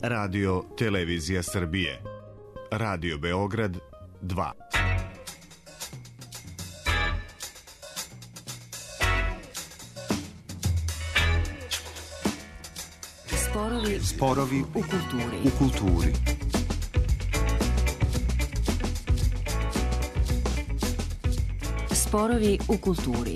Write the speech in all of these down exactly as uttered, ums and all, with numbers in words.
Radio Televizija Srbije. Radio Beograd dva. Sporovi, Sporovi u kulturi. U kulturi. Sporovi u kulturi.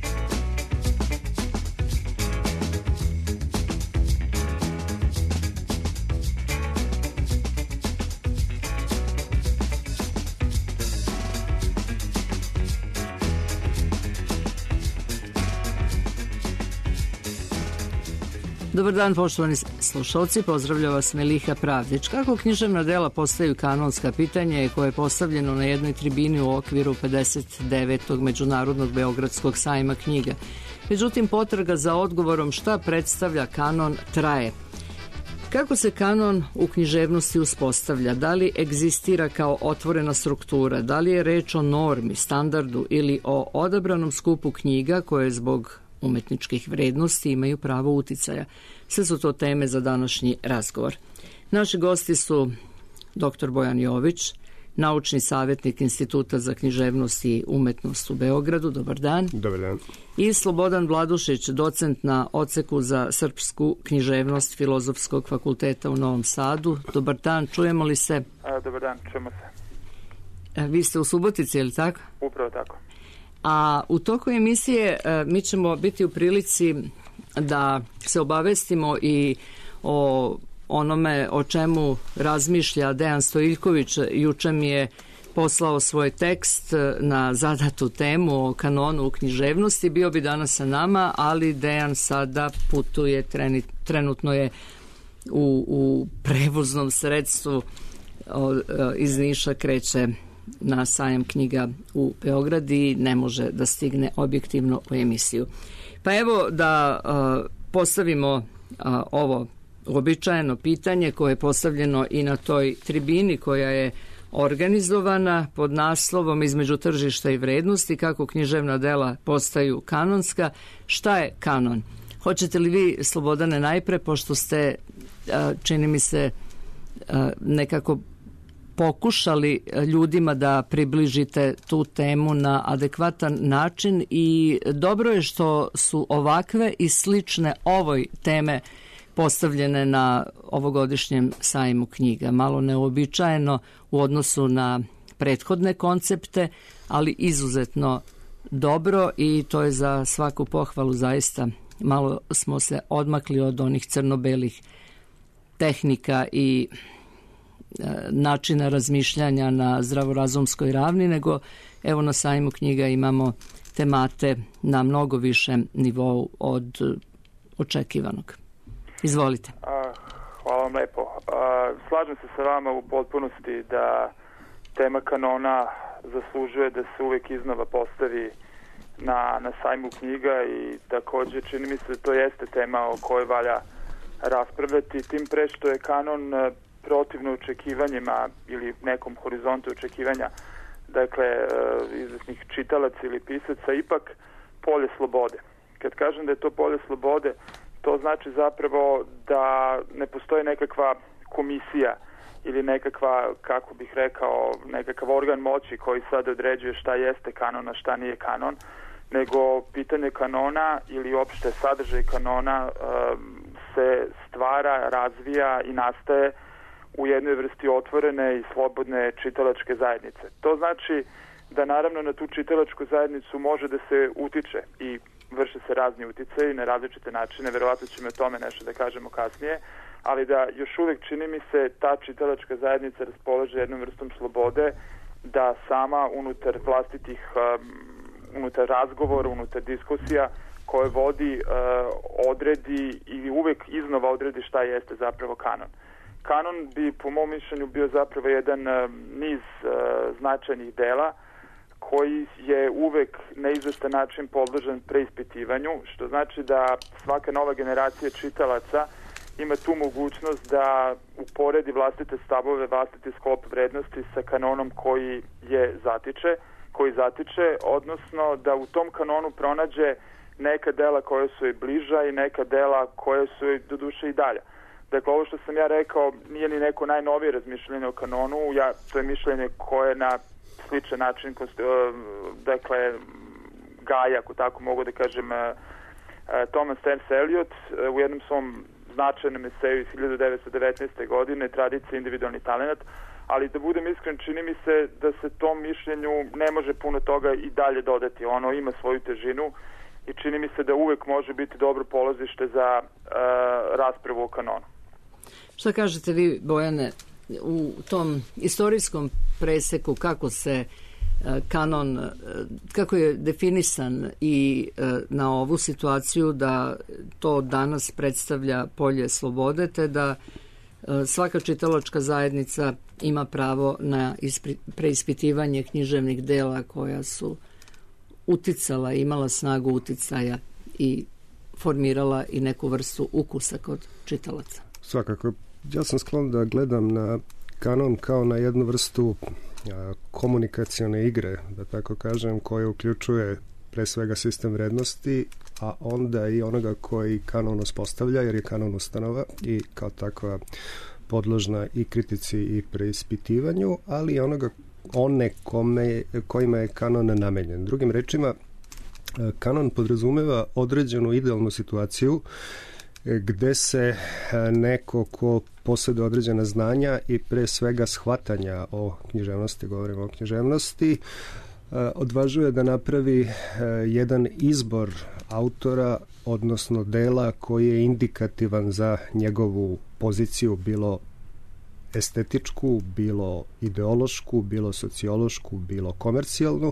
Dobar dan, poštovani slušalci, pozdravlja vas Meliha Pravdić. Kako književna dela postaju kanonska, pitanje koje je postavljeno na jednoj tribini u okviru pedeset devetog Međunarodnog Beogradskog sajma knjiga. Međutim, potraga za odgovorom šta predstavlja kanon traje. Kako se kanon u književnosti uspostavlja? Da li egzistira kao otvorena struktura? Da li je reč o normi, standardu ili o odabranom skupu knjiga koje zbog umetničkih vrednosti imaju pravo uticaja? Sve su to teme za današnji razgovor. Naši gosti su doktor Bojan Jović, naučni savjetnik Instituta za književnost i umetnost u Beogradu. Dobar dan. Dobar dan. I Slobodan Vladušić, docent na odseku za srpsku književnost Filozofskog fakulteta u Novom Sadu. Dobar dan, čujemo li se? A, dobar dan, čujemo se. A, vi ste u Subotici, je li tako? Upravo tako. A u toku emisije mi ćemo biti u prilici da se obavestimo i o onome o čemu razmišlja Dejan Stojiljković. Juče mi je poslao svoj tekst na zadatu temu o kanonu u književnosti. Bio bi danas sa nama, ali Dejan sada putuje, trenutno je u, u prevoznom sredstvu, iz Niša kreće na sajam knjiga u Beograd i ne može da stigne objektivno u emisiju. Pa evo da uh, postavimo uh, ovo uobičajeno pitanje koje je postavljeno i na toj tribini koja je organizovana pod naslovom Između tržišta i vrednosti, kako književna dela postaju kanonska. Šta je kanon? Hoćete li vi, Slobodane, najpre, pošto ste, uh, čini mi se, uh, nekako pokušali ljudima da približite tu temu na adekvatan način, i dobro je što su ovakve i slične ovoj teme postavljene na ovogodišnjem sajmu knjiga. Malo neobičajeno u odnosu na prethodne koncepte, ali izuzetno dobro, i to je za svaku pohvalu. Zaista malo smo se odmakli od onih crno-belih tehnika i načina razmišljanja na zdravorazumskoj ravni, nego evo na sajmu knjiga imamo temate na mnogo višem nivou od očekivanog. Izvolite. Hvala vam lepo. Slažem se sa vama u potpunosti da tema kanona zaslužuje da se uvek iznova postavi na, na sajmu knjiga, i takođe čini mi se da to jeste tema o kojoj valja raspravljati, tim pre što je kanon protivno očekivanjima ili nekom horizontu očekivanja, dakle, izvesnih čitalaca ili pisaca, ipak polje slobode. Kad kažem da je to polje slobode, to znači zapravo da ne postoji nekakva komisija ili nekakva, kako bih rekao, nekakav organ moći koji sad određuje šta jeste kanon, a šta nije kanon, nego pitanje kanona ili uopšte sadržaj kanona se stvara, razvija i nastaje u jednoj vrsti otvorene i slobodne čitalačke zajednice. To znači da naravno na tu čitalačku zajednicu može da se utiče i vrše se razni uticaji na različite načine, verovatno ćemo o tome nešto da kažemo kasnije, ali da još uvek, čini mi se, ta čitalačka zajednica raspolaže jednom vrstom slobode da sama unutar vlastitih, um, unutar razgovora, unutar diskusija koje vodi, uh, odredi i uvek iznova odredi šta jeste zapravo kanon. Kanon bi, po mom mišljenju, bio zapravo jedan uh, niz uh, značajnih dela koji je uvek na izvestan način podložen preispitivanju, što znači da svaka nova generacija čitalaca ima tu mogućnost da uporedi vlastite stavove, vlastiti sklop vrednosti sa kanonom koji je zatiče, koji zatiče, odnosno da u tom kanonu pronađe neka dela koja su i bliža i neka dela koja su i do duše i dalja. Dakle, ovo što sam ja rekao nije ni neko najnovije razmišljanje o kanonu, ja, to je mišljenje koje na sličan način, dakle, gaja, ako tako mogu da kažem, Thomas Stance Eliot u jednom svom značajnom eseju iz hiljadu devetsto devetnaeste. godine, Tradicija, individualni talenat, ali da budem iskren, čini mi se da se tom mišljenju ne može puno toga i dalje dodati. Ono ima svoju težinu i čini mi se da uvek može biti dobro polazište za uh, raspravu o kanonu. Šta kažete vi, Bojane, u tom istorijskom preseku kako se kanon, kako je definisan i na ovu situaciju da to danas predstavlja polje slobode, te da svaka čitalačka zajednica ima pravo na preispitivanje književnih dela koja su uticala, imala snagu uticaja i formirala i neku vrstu ukusa kod čitalaca. Svakako. Ja sam sklon da gledam na kanon kao na jednu vrstu komunikacione igre, da tako kažem, koja uključuje pre svega sistem vrednosti, a onda i onoga koji kanon uspostavlja, jer je kanon ustanova i kao takva podložna i kritici i preispitivanju, ali i onoga one kome, kojima je kanon namenjen. Drugim rečima, kanon podrazumeva određenu idealnu situaciju gde se neko ko posjeduje određena znanja i pre svega shvatanja o književnosti, govorimo o književnosti, odvažuje da napravi jedan izbor autora, odnosno dela koji je indikativan za njegovu poziciju, bilo estetičku, bilo ideološku, bilo sociološku, bilo komercijalnu,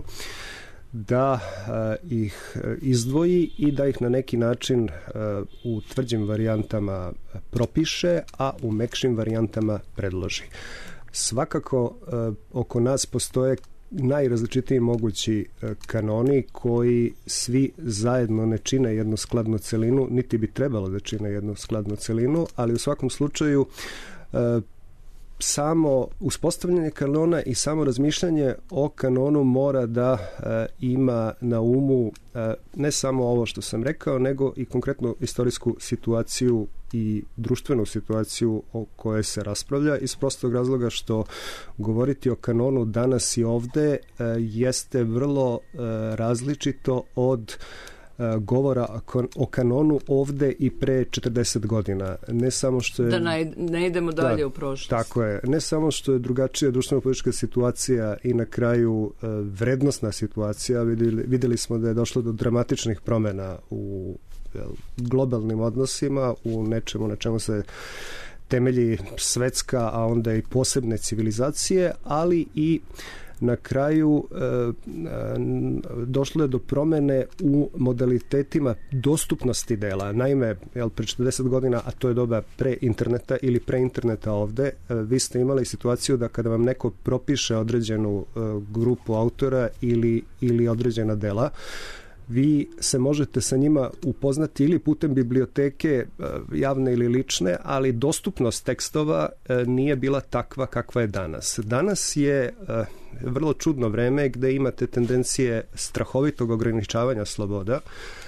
da uh, ih izdvoji i da ih na neki način uh, u tvrđim varijantama propiše, a u mekšim varijantama predloži. Svakako uh, oko nas postoje najrazličitiji mogući uh, kanoni koji svi zajedno ne čine jednu skladnu celinu, niti bi trebalo da čine jednu skladnu celinu, ali u svakom slučaju uh, samo uspostavljanje kanona i samo razmišljanje o kanonu mora da e, ima na umu e, ne samo ovo što sam rekao, nego i konkretnu istorijsku situaciju i društvenu situaciju o kojoj se raspravlja, iz prostog razloga što govoriti o kanonu danas i ovde e, jeste vrlo e, različito od govora o kanonu ovde i pre četrdeset godina. Ne samo što je... Da ne, ne idemo dalje da, u prošlost. Tako je. Ne samo što je drugačija društveno-politička situacija i na kraju e, vrednostna situacija. Videli, videli smo da je došlo do dramatičnih promena u jel, globalnim odnosima, u nečemu na čemu se temelji svetska, a onda i posebne civilizacije, ali i na kraju e, e, došlo je do promene u modalitetima dostupnosti dela. Naime, jel, pre četrdeset godina, a to je doba pre interneta ili pre interneta ovde, e, vi ste imali situaciju da kada vam neko propiše određenu e, grupu autora ili, ili određena dela, vi se možete sa njima upoznati ili putem biblioteke javne ili lične, ali dostupnost tekstova nije bila takva kakva je danas. Danas je vrlo čudno vreme gde imate tendencije strahovitog ograničavanja sloboda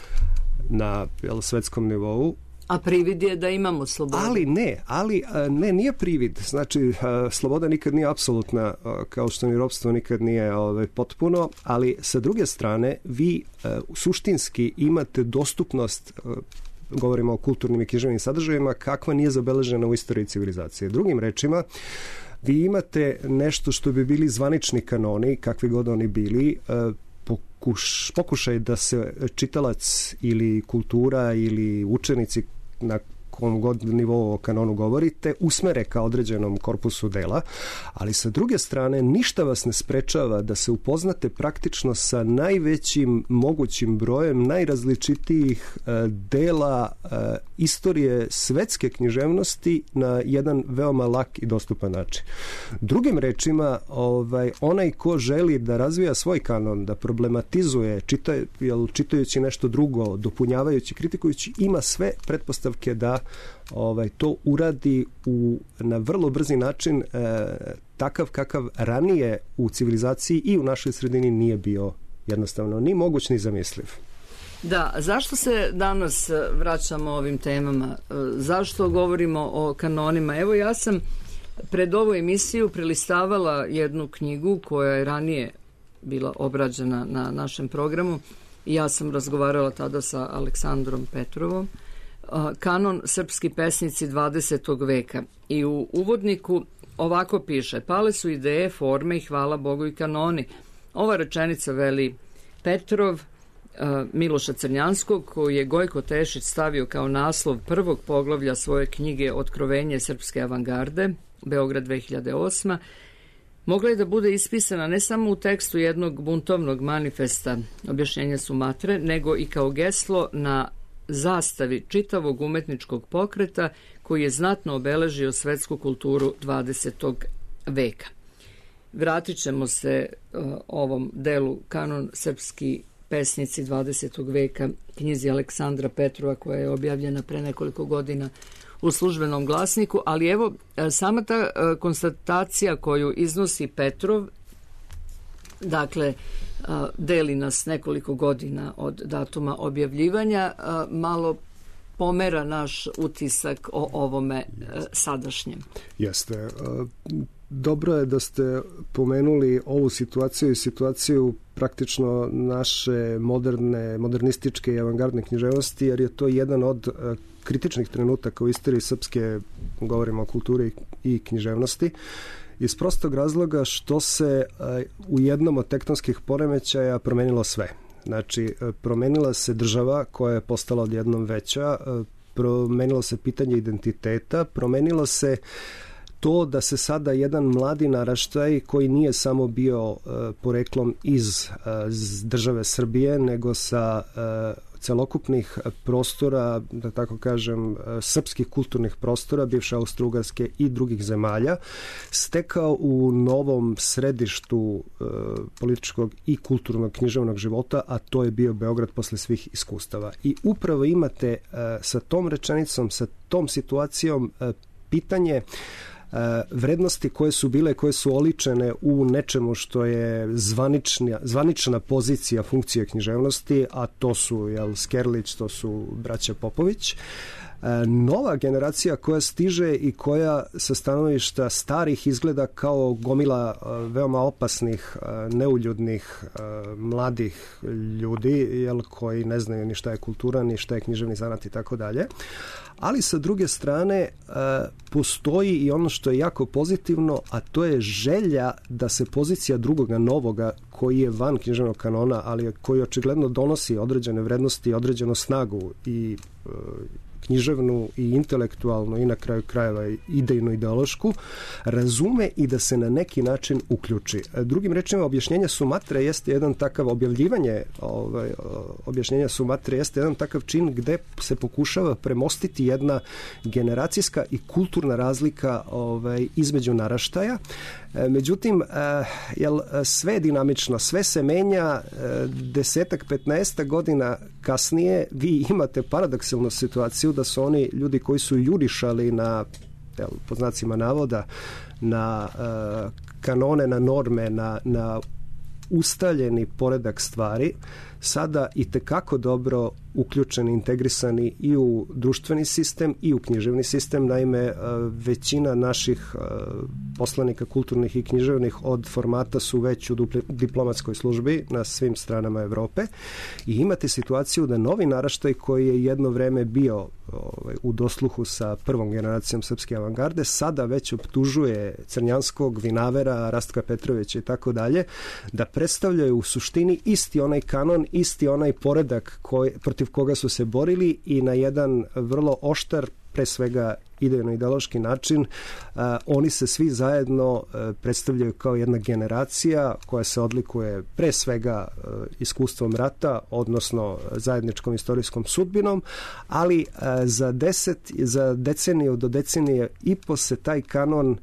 na jel, svetskom nivou. A privid je da imamo slobodu. Ali ne, ali ne, nije privid. Znači, sloboda nikad nije apsolutna, kao što ni ropstvo nikad nije ovaj, potpuno, ali sa druge strane, vi suštinski imate dostupnost, govorimo o kulturnim i književnim sadržajima, kakva nije zabeležena u istoriji civilizacije. Drugim rečima, vi imate nešto što bi bili zvanični kanoni, kakvi god oni bili, pokuš, pokušaj da se čitalac ili kultura ili učenici na kom god nivou o kanonu govorite, usmere ka određenom korpusu dela, ali sa druge strane ništa vas ne sprečava da se upoznate praktično sa najvećim mogućim brojem najrazličitijih e, dela e, istorije svetske književnosti na jedan veoma lak i dostupan način. Drugim rečima, ovaj, onaj ko želi da razvija svoj kanon, da problematizuje, čita, jel, čitajući nešto drugo, dopunjavajući, kritikujući, ima sve pretpostavke da ovaj, to uradi u, na vrlo brzi način, e, takav kakav ranije u civilizaciji i u našoj sredini nije bio jednostavno ni moguć ni zamisliv. Da, zašto se danas vraćamo ovim temama? Zašto govorimo o kanonima? Evo, ja sam pred ovu emisiju prelistavala jednu knjigu koja je ranije bila obrađena na našem programu i ja sam razgovarala tada sa Aleksandrom Petrovom. Kanon srpski pesnici dvadesetog veka. I u uvodniku ovako piše: pale su ideje, forme i hvala Bogu i kanoni. Ova rečenica veli Petrov, Miloša Crnjanskog, koji je Gojko Tešić stavio kao naslov prvog poglavlja svoje knjige Otkrovenje srpske avangarde, Beograd dve hiljade osma, mogla je da bude ispisana ne samo u tekstu jednog buntovnog manifesta objašnjenja Sumatre, nego i kao geslo na zastavi čitavog umetničkog pokreta koji je znatno obeležio svetsku kulturu dvadesetog veka. Vratit ćemo se uh, ovom delu Kanon srpski pesnici dvadesetog veka, knjizi Aleksandra Petrova, koja je objavljena pre nekoliko godina u Službenom glasniku, ali evo, sama ta konstatacija koju iznosi Petrov, dakle, deli nas nekoliko godina od datuma objavljivanja, malo pomera naš utisak o ovome sadašnjem. Jeste. Dobro je da ste pomenuli ovu situaciju i situaciju praktično naše moderne, modernističke i avangardne književnosti, jer je to jedan od kritičnih trenutaka u istoriji srpske, govorimo o kulturi i književnosti, iz prostog razloga što se u jednom od tektonskih poremećaja promenilo sve. Znači, promenila se država koja je postala odjednom veća, promenilo se pitanje identiteta, promenilo se to da se sada jedan mladi naraštaj koji nije samo bio uh, poreklom iz uh, države Srbije, nego sa uh, celokupnih prostora, da tako kažem, uh, srpskih kulturnih prostora, bivše Austro-Ugarske i drugih zemalja, stekao u novom središtu uh, političkog i kulturnog književnog života, a to je bio Beograd posle svih iskustava. I upravo imate uh, sa tom rečenicom, sa tom situacijom uh, pitanje vrednosti koje su bile, koje su oličene u nečemu što je zvanična, zvanična pozicija funkcije književnosti, a to su jel, Skerlić, to su braća Popović. Nova generacija koja stiže i koja sa stanovišta starih izgleda kao gomila veoma opasnih, neuljudnih, mladih ljudi, jel, koji ne znaju ni šta je kultura, ni šta je književni zanat i tako dalje. Ali sa druge strane postoji i ono što je jako pozitivno, a to je želja da se pozicija drugoga novoga koji je van književnog kanona, ali koji očigledno donosi određene vrednosti, određenu snagu i književnu i intelektualnu i na kraju krajeva idejnu ideološku, razume i da se na neki način uključi. Drugim rečima, objašnjenje Sumatre jeste jedan takav objavljivanje ovaj, objašnjenja Sumatre jeste jedan takav čin gde se pokušava premostiti jedna generacijska i kulturna razlika ovaj, između naraštaja. Međutim, jel, sve je dinamično, sve se menja, desetak, petnaestak godina kasnije vi imate paradoksalnu situaciju da su oni ljudi koji su jurišali na, jel, po znacima navoda, na uh, kanone, na norme, na, na ustaljeni poredak stvari, sada i tekako dobro uključeni, integrisani i u društveni sistem i u književni sistem. Naime, većina naših poslanika kulturnih i književnih od formata su već u diplomatskoj službi na svim stranama Evrope i imate situaciju da novi naraštaj koji je jedno vreme bio ovaj, u dosluhu sa prvom generacijom srpske avangarde, sada već optužuje Crnjanskog, Vinavera, Rastka Petrovića i tako dalje, da predstavljaju u suštini isti onaj kanon, isti onaj poredak koji, protiv koga su se borili i na jedan vrlo oštar, pre svega idejno-ideološki način, uh, oni se svi zajedno uh, predstavljaju kao jedna generacija koja se odlikuje pre svega uh, iskustvom rata, odnosno zajedničkom istorijskom sudbinom, ali uh, za deset, za deceniju do decenije i po se taj kanon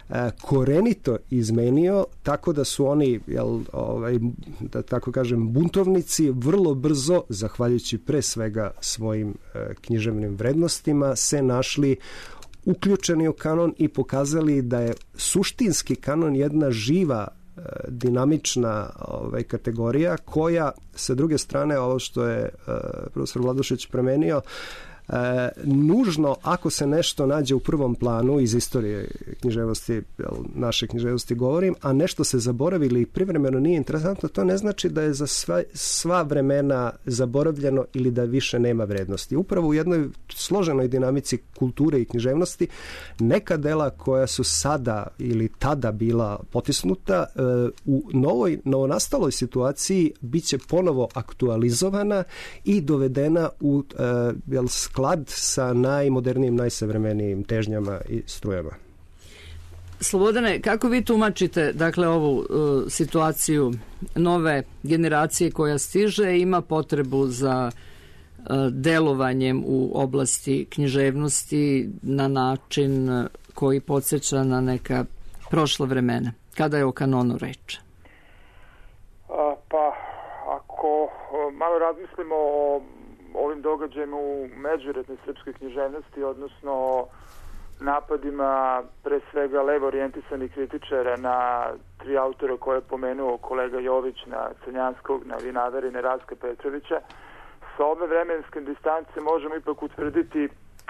korenito izmenio, tako da su oni, jel, ovaj, da tako kažem, buntovnici vrlo brzo, zahvaljujući pre svega svojim e, književnim vrednostima, se našli uključeni u kanon i pokazali da je suštinski kanon jedna živa e, dinamična ovaj, kategorija koja, sa druge strane, ovo što je uh, profesor Vladušić premenio, E, nužno ako se nešto nađe u prvom planu iz istorije književnosti, naše književnosti govorim, a nešto se zaboravi ili privremeno nije interesantno, to ne znači da je za sva, sva vremena zaboravljeno ili da više nema vrednosti. Upravo u jednoj složenoj dinamici kulture i književnosti neka dela koja su sada ili tada bila potisnuta e, u novoj, novonastaloj situaciji bit će ponovo aktualizovana i dovedena u e, jel, sklad sa najmodernijim, najsavremenijim težnjama i strujama. Slobodane, kako vi tumačite dakle ovu uh, situaciju nove generacije koja stiže i ima potrebu za uh, delovanjem u oblasti književnosti na način uh, koji podsjeća na neka prošla vremena? Kada je o kanonu reč? A, pa, ako malo razmislimo o ovim događajima u međuretnoj srpskoj književnosti, odnosno napadima pre svega levo orijentisanih kritičara na tri autora koje je pomenuo kolega Jović, na Crnjanskog, na Vinavera i na Rastka Petrovića, sa ove vremenske distance možemo ipak utvrditi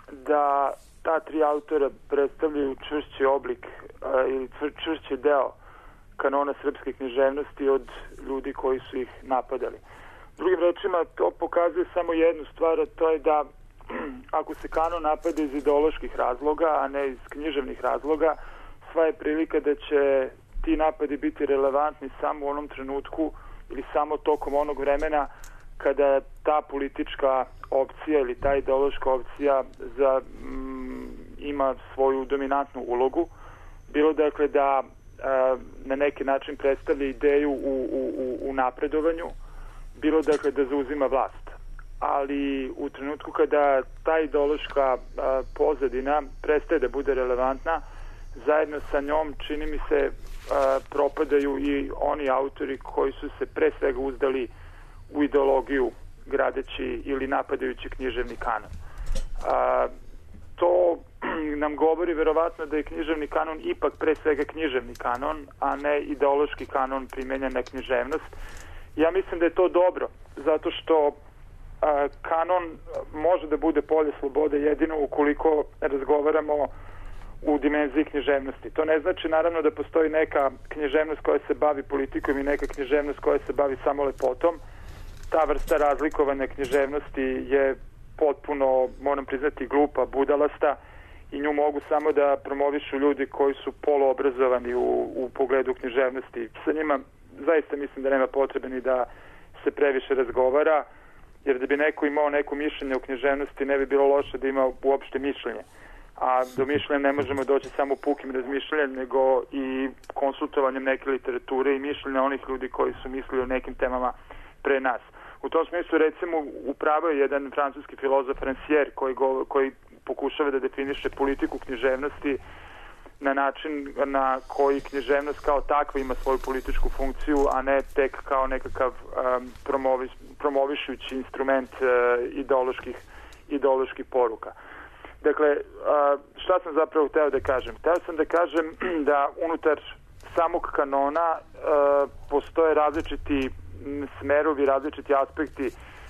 da ta tri autora predstavljaju čvršći oblik uh, ili čvršći deo kanona srpske književnosti od ljudi koji su ih napadali. Drugim rečima, to pokazuje samo jednu stvar, a to je da ako se kanon napada iz ideoloških razloga, a ne iz književnih razloga, sva je prilika da će ti napadi biti relevantni samo u onom trenutku ili samo tokom onog vremena kada ta politička opcija ili ta ideološka opcija za, mm, ima svoju dominantnu ulogu. Bilo dakle da a, na neki način predstavlja ideju u, u, u napredovanju, bilo dakle da zauzima vlast. Ali u trenutku kada ta ideološka a, pozadina prestaje da bude relevantna, zajedno sa njom čini mi se a, propadaju i oni autori koji su se pre svega uzdali u ideologiju gradeći ili napadajući književni kanon. A, to nam govori verovatno da je književni kanon ipak pre svega književni kanon, a ne ideološki kanon primenjen na književnost. Ja mislim da je to dobro, zato što a, kanon može da bude polje slobode jedino ukoliko razgovaramo u dimenziji književnosti. To ne znači naravno da postoji neka književnost koja se bavi politikom i neka književnost koja se bavi samo lepotom. Ta vrsta razlikovanja književnosti je potpuno, moram priznati, glupa, budalasta i nju mogu samo da promovišu ljudi koji su poluobrazovani u, u pogledu književnosti. Sa njima zaista mislim da nema potrebe ni da se previše razgovara, jer da bi neko imao neko mišljenje o književnosti ne bi bilo loše da ima uopšte mišljenje. A do mišljenja ne možemo doći samo pukim razmišljanjem, nego i konsultovanjem neke literature i mišljenja onih ljudi koji su mislili o nekim temama pre nas. U tom smislu, recimo, upravo je jedan francuski filozof Rancière koji, go, koji pokušava da definiše politiku književnosti na način na koji književnost kao takva ima svoju političku funkciju, a ne tek kao nekakav um, promoviš, promovišući instrument uh, ideoloških, ideoloških poruka. Dakle, uh, šta sam zapravo hteo da kažem? Hteo sam da kažem da unutar samog kanona uh, postoje različiti smerovi, različiti aspekti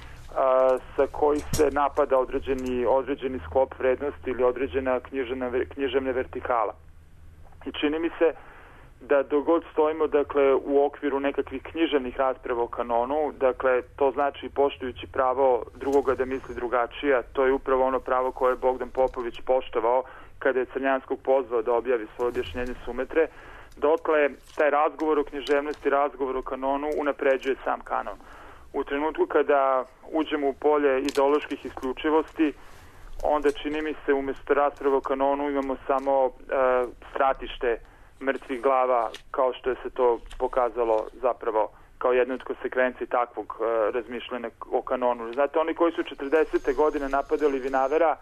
a, sa koji se napada određeni, određeni sklop vrednosti ili određena književna, književna vertikala. I čini mi se da dogod stojimo dakle, u okviru nekakvih književnih rasprava o kanonu, dakle to znači poštujući pravo drugoga da misli drugačije, to je upravo ono pravo koje je Bogdan Popović poštovao kada je Crnjanskog pozvao da objavi svoje objašnjenje Sumetre. Dokle taj razgovor o književnosti, razgovor o kanonu unapređuje sam kanon. U trenutku kada uđemo u polje ideoloških isključivosti, onda čini mi se umjesto rasprave o kanonu imamo samo e, stratište mrtvih glava, kao što je se to pokazalo zapravo kao jedna od konsekvenci takvog e, razmišljanja o kanonu. Znate, oni koji su četrdesete godine napadali Vinavera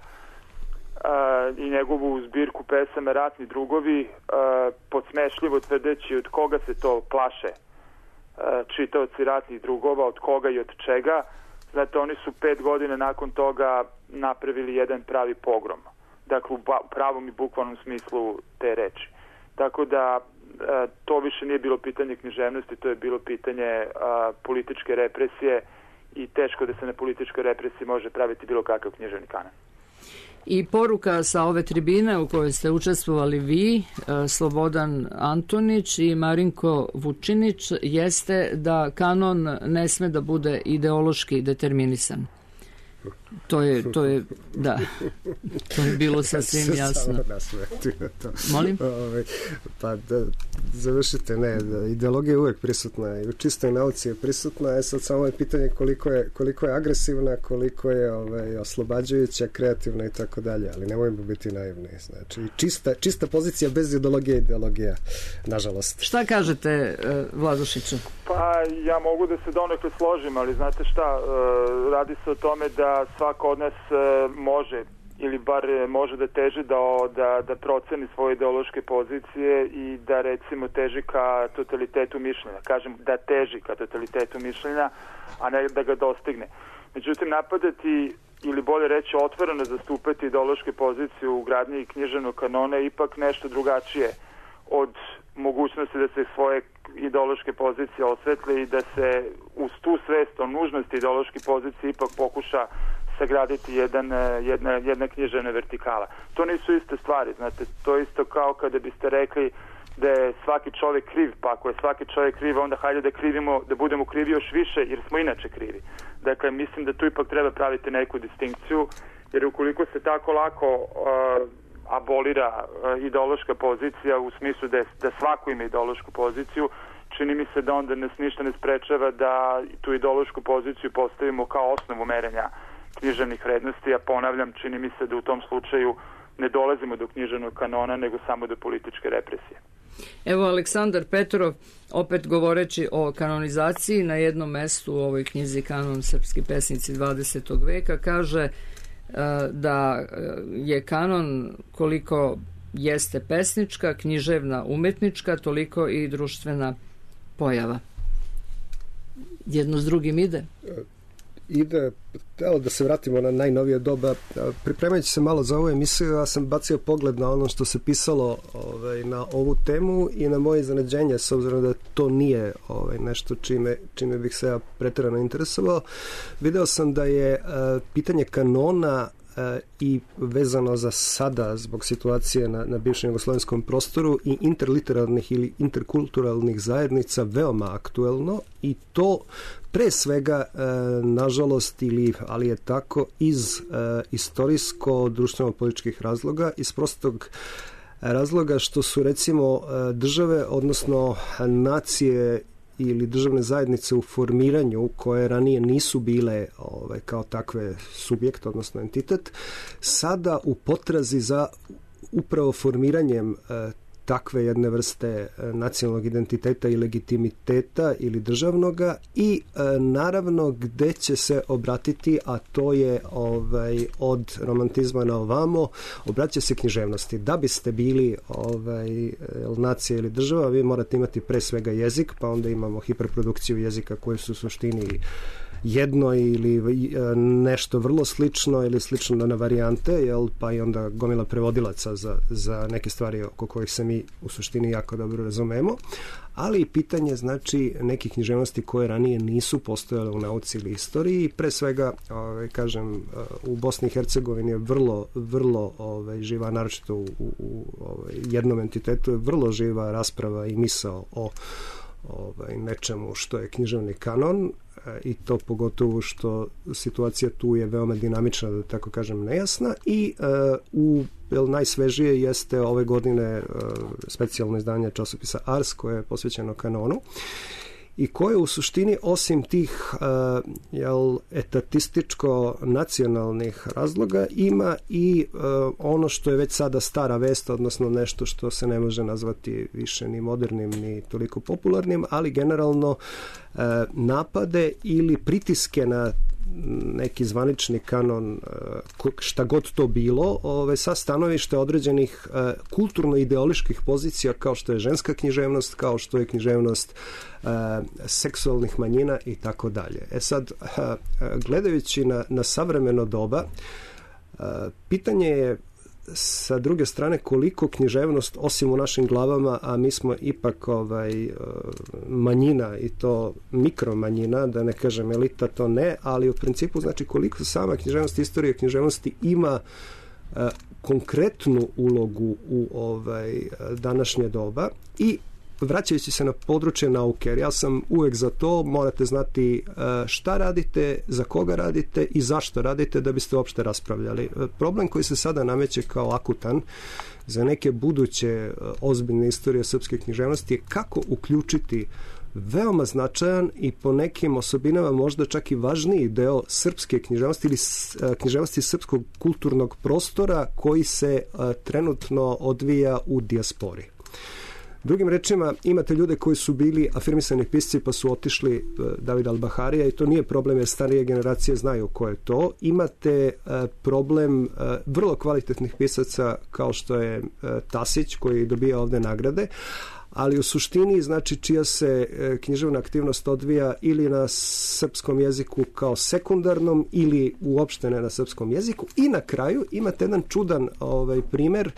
Uh, i njegovu zbirku pesama Ratni drugovi, uh, podsmešljivo tvrdeći od koga se to plaše uh, čitaoci Ratnih drugova, od koga i od čega. Znate, oni su pet godina nakon toga napravili jedan pravi pogrom. Dakle, u pravom i bukvalnom smislu te reči. Tako da to više nije bilo pitanje književnosti, to je bilo pitanje a, političke represije i teško da se na političkoj represiji može praviti bilo kakav književni kanon. I poruka sa ove tribine u kojoj ste učestvovali vi, Slobodan Antonić i Marinko Vučinić, jeste da kanon ne sme da bude ideološki determinisan. To je, to je, da, to je bilo sasvim jasno. Molim? Ove, pa da završite, ne, da, ideologija je uvek prisutna i u čistoj nauci je prisutna, je sad samo je pitanje koliko je, koliko je agresivna, koliko je ove, oslobađajuća, kreativna i tako dalje, ali nemojmo biti naivni. Znači, čista, čista pozicija bez ideologije je ideologija, nažalost. Šta kažete, Vladušiću? Pa ja mogu da se donekle složim, ali znate šta, radi se o tome da svako od nas može ili bar može da teži da, da, da proceni svoje ideološke pozicije i da recimo teži ka totalitetu mišljenja. Kažem da teži ka totalitetu mišljenja, a ne da ga dostigne. Međutim, napadati ili bolje reći otvoreno zastupati ideološke pozicije u gradnji književnog kanona je ipak nešto drugačije od mogućnosti da se svoje ideološke pozicije osvetle i da se uz tu svest o nužnosti ideološke pozicije ipak pokuša sagraditi jedan, jedna, jedna književna vertikala. To nisu iste stvari, znate, to je isto kao kada biste rekli da je svaki čovjek kriv, pa ako je svaki čovjek kriv, onda hajde da krivimo, da budemo krivi još više, jer smo inače krivi. Dakle, mislim da tu ipak treba praviti neku distinkciju, jer ukoliko se tako lako uh, abolira uh, ideološka pozicija u smislu da, je, da svako ima ideološku poziciju, čini mi se da onda nas ništa ne sprečava da tu ideološku poziciju postavimo kao osnovu merenja književnih vrednosti, a ponavljam, čini mi se da u tom slučaju ne dolazimo do književnog kanona, nego samo do političke represije. Evo, Aleksandar Petrov, opet govoreći o kanonizaciji, na jednom mestu u ovoj knjizi Kanon srpski pesnici dvadesetog veka, kaže uh, da je kanon koliko jeste pesnička, književna, umetnička, toliko i društvena pojava. Jedno s drugim ide? Ide, evo da se vratimo na najnovije doba. Pripremajući se malo za ovu emisiju, ja sam bacio pogled na ono što se pisalo ovaj, na ovu temu i na moje iznenađenje, s obzirom da to nije ovaj, nešto čime, čime bih se ja pretjerano interesovao. Video sam da je uh, pitanje kanona i vezano za sada zbog situacije na, na bivšem jugoslovenskom prostoru i interliterarnih ili interkulturalnih zajednica veoma aktuelno i to pre svega e, nažalost ili ali je tako iz e, istorijsko društveno-političkih razloga, iz prostog razloga što su recimo države, odnosno nacije ili državne zajednice u formiranju koje ranije nisu bile ovaj, kao takve subjekt, odnosno entitet, sada u potrazi za upravo formiranjem eh, takve jedne vrste nacionalnog identiteta i legitimiteta ili državnoga i e, naravno gde će se obratiti, a to je ovaj, od romantizma na ovamo, obraća se književnosti. Da biste bili ovaj, nacija ili država, vi morate imati pre svega jezik, pa onda imamo hiperprodukciju jezika koji su u suštini jedno ili nešto vrlo slično ili slično na varijante, jel, pa i onda gomila prevodilaca za, za neke stvari oko kojih se mi u suštini jako dobro razumemo, ali i pitanje znači nekih književnosti koje ranije nisu postojale u nauci ili istoriji. Pre svega, ovaj, kažem, u Bosni i Hercegovini je vrlo, vrlo ovaj, živa, naročito u, u, u ovaj, jednom entitetu je vrlo živa rasprava i misao o ovaj, nečemu što je književni kanon, i to pogotovo što situacija tu je veoma dinamična, da tako kažem, nejasna i uh, u jel, najsvežije jeste ove godine uh, specijalno izdanje časopisa Ars koje je posvećeno kanonu i koje u suštini osim tih uh, jel, etatističko-nacionalnih razloga ima i uh, ono što je već sada stara vest, odnosno nešto što se ne može nazvati više ni modernim ni toliko popularnim, ali generalno uh, napade ili pritiske na neki zvanični kanon, šta god to bilo, ove, sa stanovišta određenih uh, kulturno-ideoloških pozicija kao što je ženska književnost, kao što je književnost uh, seksualnih manjina i tako dalje. E sad, uh, gledajući na, na savremeno doba, uh, pitanje je sa druge strane koliko književnost, osim u našim glavama, a mi smo ipak ovaj, manjina i to mikromanjina, da ne kažem elita, to ne, ali u principu znači koliko sama književnost, istorija književnosti ima a, konkretnu ulogu u ovaj, današnje doba. I vraćajući se na područje nauke, jer ja sam uvek za to, morate znati šta radite, za koga radite i zašto radite da biste uopšte raspravljali. Problem koji se sada nameće kao akutan za neke buduće ozbiljne istorije srpske književnosti je kako uključiti veoma značajan i po nekim osobinama možda čak i važniji deo srpske književnosti ili književnosti srpskog kulturnog prostora koji se trenutno odvija u dijaspori. Drugim rečima, imate ljude koji su bili afirmisani pisci pa su otišli, David Al-Baharija, i to nije problem jer starije generacije znaju ko je to. Imate problem vrlo kvalitetnih pisaca kao što je Tasić koji dobija ovde nagrade, ali u suštini znači čija se književna aktivnost odvija ili na srpskom jeziku kao sekundarnom ili uopšte ne na srpskom jeziku. I na kraju imate jedan čudan ovaj, primer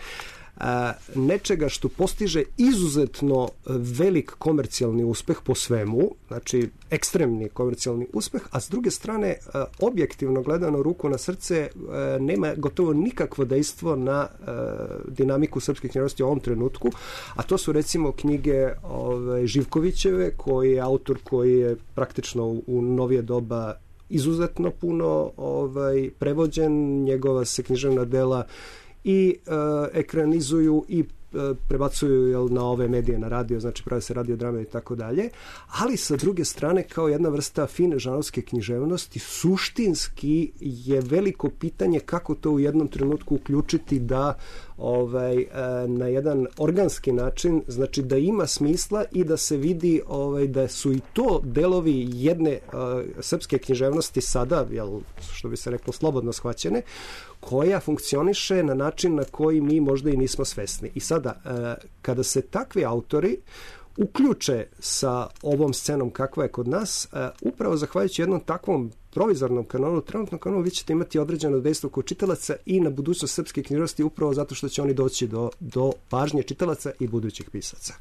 nečega što postiže izuzetno velik komercijalni uspeh po svemu, znači ekstremni komercijalni uspeh, a s druge strane objektivno gledano ruku na srce nema gotovo nikakvo dejstvo na dinamiku srpske književnosti u ovom trenutku, a to su recimo knjige ove, Živkovićeve, koji je autor koji je praktično u novije doba izuzetno puno ovaj, prevođen, njegova se književna dela i e, ekranizuju i e, prebacuju jel, na ove medije, na radio, znači prave se radiodrame i tako dalje, ali sa druge strane kao jedna vrsta fine žanovske književnosti suštinski je veliko pitanje kako to u jednom trenutku uključiti da ovaj, e, na jedan organski način, znači da ima smisla i da se vidi ovaj, da su i to delovi jedne e, srpske književnosti sada, jel, što bi se reklo, slobodno shvaćene, koja funkcioniše na način na koji mi možda i nismo svesni. I sada, kada se takvi autori uključe sa ovom scenom kakva je kod nas, upravo zahvaljujući jednom takvom provizornom kanonu, trenutnom kanonu, vi ćete imati određeno dejstvo kod čitalaca i na budućnost srpske književnosti upravo zato što će oni doći do, do pažnje čitalaca i budućih pisaca.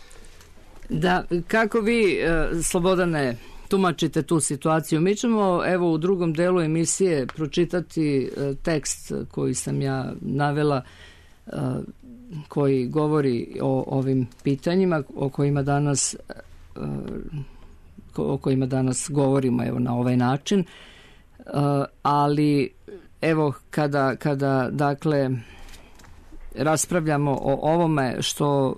Da, kako vi, Slobodane, tumačite tu situaciju? Mi ćemo evo u drugom delu emisije pročitati tekst koji sam ja navela, koji govori o ovim pitanjima o kojima danas o kojima danas govorimo evo na ovaj način, ali evo kada, kada dakle raspravljamo o ovome što